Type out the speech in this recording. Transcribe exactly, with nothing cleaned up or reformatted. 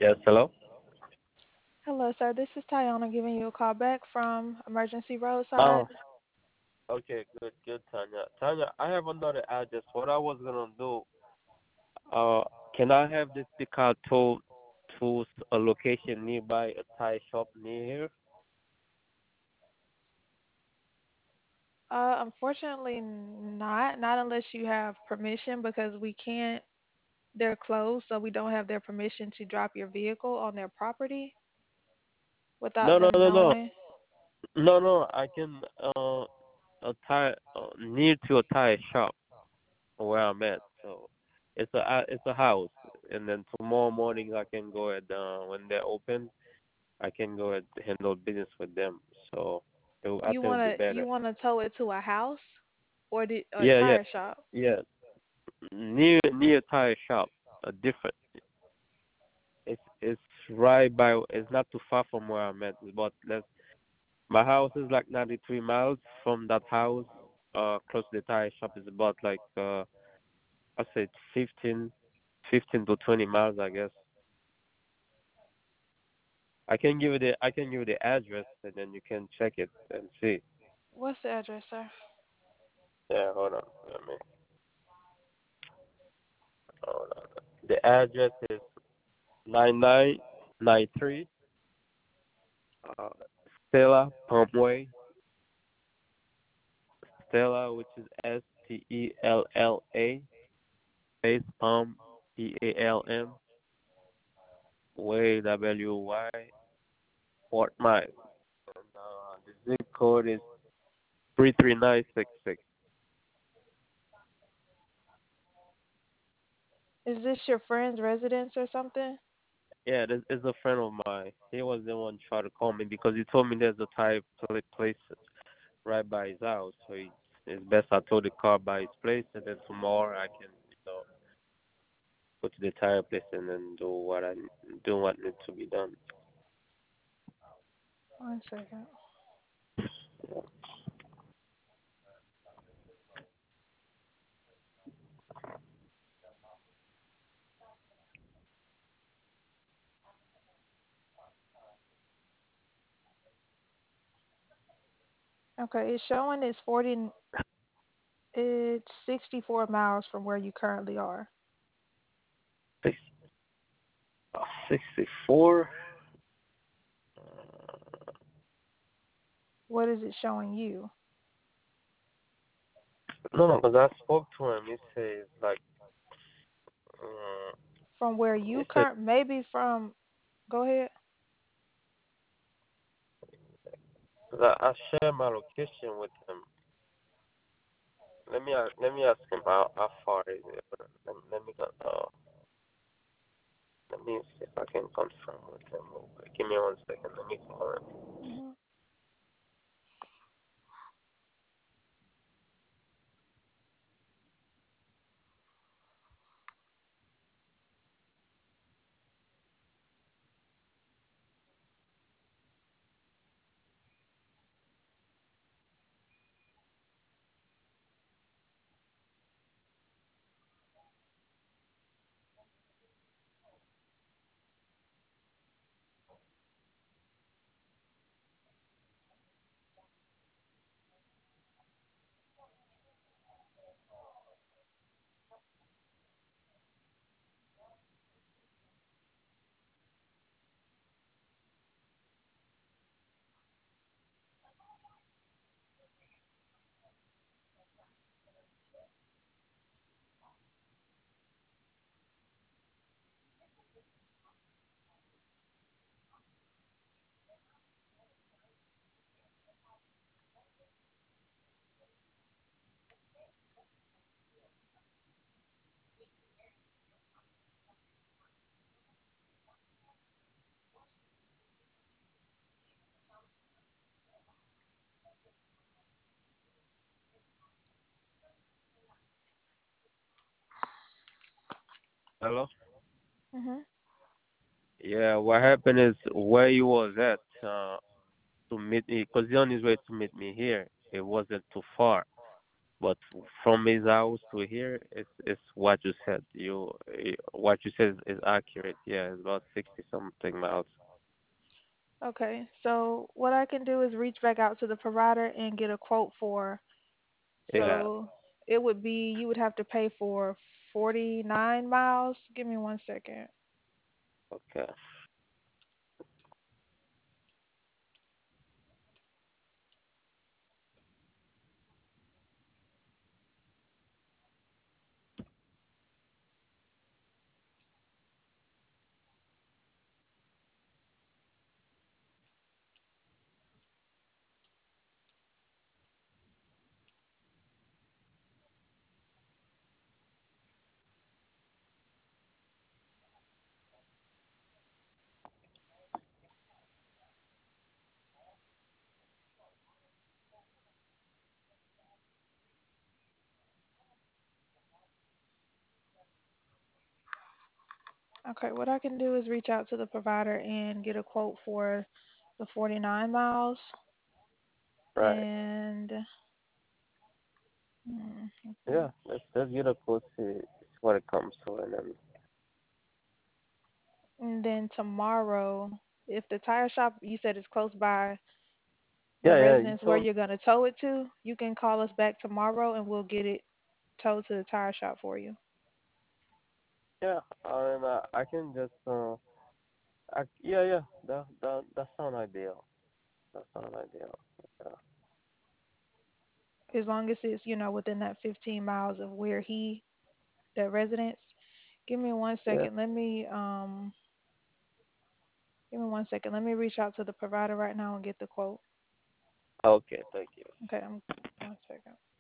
Yes, hello? Hello, sir. This is Tayana giving you a call back from Emergency Roadside. Oh, okay, good, good, Tanya. Tanya, I have another address. What I was gonna do, uh, can I have this car towed to s- a location nearby, a Thai shop near here? Uh, unfortunately, not. Not unless you have permission, because we can't. They're closed, so we don't have their permission to drop your vehicle on their property without No, no, them no, no, knowing. no, no. I can uh a Thai uh, near to a Thai shop where I'm at. So it's a uh, it's a house, and then tomorrow morning I can go at uh, when they're open. I can go and handle business with them. So it, will- I You think it'll be wanna better. you wanna tow it to a house or the, a Yeah, yeah, tire shop? yeah. Near near tire shop, a different. It's it's right by. It's not too far from where I'm at. It's about less. My house is like ninety-three miles from that house. Uh, close to the tire shop is about like uh, I say fifteen, fifteen to twenty miles, I guess. I can give you the I can give you the address, and then you can check it and see. What's the address, sir? Yeah, hold on. Let me hold on. The address is nine nine nine three uh, Stella Palmway, Stella, which is S T E L L A, space Palm, P A L M, Way, W Y, Fort Myers. And uh, the zip code is three three nine six six. Is this your friend's residence or something? Yeah, this is a friend of mine. He was the one trying to call me because he told me there's a Thai pla- place right by his house. So he, it's best I told the car by his place, and then tomorrow I can, you know, go to the tire place and then do what I do what needs to be done. One second. Okay, it's showing it's forty. It's sixty-four miles from where you currently are. Six, uh, sixty-four. What is it showing you? No, no, because I spoke to him. He says like, uh, From where he you said current, maybe from, go ahead. 'cause I, I share my location with him. Let me a- let me ask him how how far is it. Let, let me go. Uh, let me see if I can confirm with him. real quick. Give me one second. Let me call him. Hmm. Hello. Hmm. Yeah, what happened is where he was at uh, to meet me, because he on his way to meet me here. It wasn't too far, But from his house to here, it's it's what you said. You eh, what you said is accurate. Yeah, it's about sixty something miles. Okay, so what I can do is reach back out to the provider and get a quote for. Yeah. So it would be you would have to pay for forty-nine miles. Give me one second. Okay. Okay, what I can do is reach out to the provider and get a quote for the forty-nine miles. Right. And mm, Yeah. Let's let's get a close see what it comes to, and then and then tomorrow, if the tire shop you said is close by the yeah, yeah. You residence where told you're gonna tow it to, you can call us back tomorrow and we'll get it towed to the tire shop for you. yeah, and uh, I can just uh, I, yeah, yeah. That that that sound ideal. That sound ideal. Yeah. As long as it's, you know, within that fifteen miles of where he, that residence. Give me one Yeah. second. Let me um give me one second. Let me reach out to the provider right now and get the quote. Okay. Thank you. Okay, I'm one second.